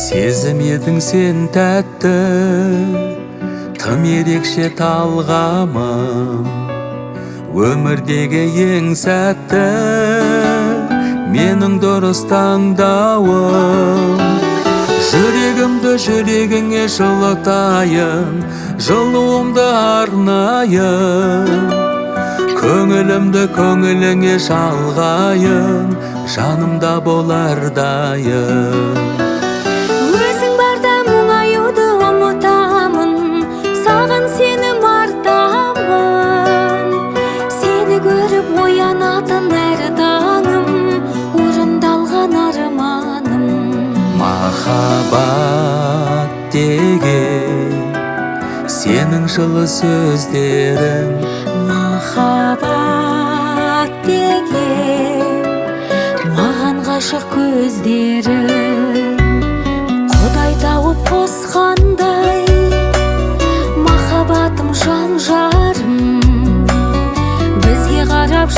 Сезім едің сен тәтті, тым ерекше талғамым. Өмірдегі ең сәтті, менің дұрыс таңдауым. Жүрегімді жүрегіңе жылытайын, жылуымды арнайын. Көңілімді көңіліңе жалғайын, жанымда бол әрдайым. Өзің барда мұңаюды ұмытамын, саған сенім артамын. Сені көріп оянатын әр таңым, орындалған арманым. Махаббат деген сенің жылы сөздерің. Махаббат деген маған ғашық көздерің. Құдай тауып қосқандай, махаббатым жан жарым. Бізге қарап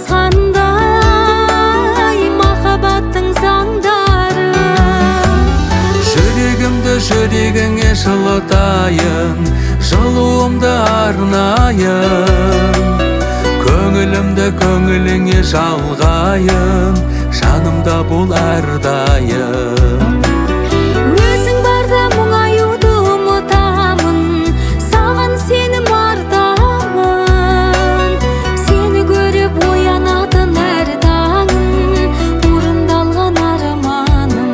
жазғандай, махаббаттың заңдары. Жүрегімді жүрегіңе жылытайын, жылуымды арнайын. Көңілімді көңіліңе жалғайын, жанымда бол әрдайым. Өзің барда мұңаюды ұмытамын, саған сенім артамын. Сені көріп оянатын әр таңым, орындалған арманым.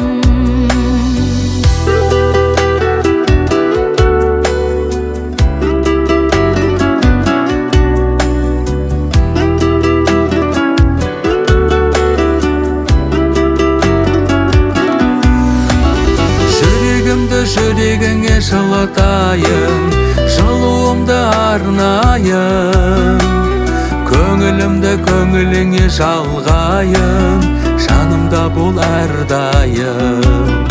Жүрегіңе жылытайын, жылуымды арнайын. Көңілімді көңіліңе жалғайын, жанымда бол әрдайым.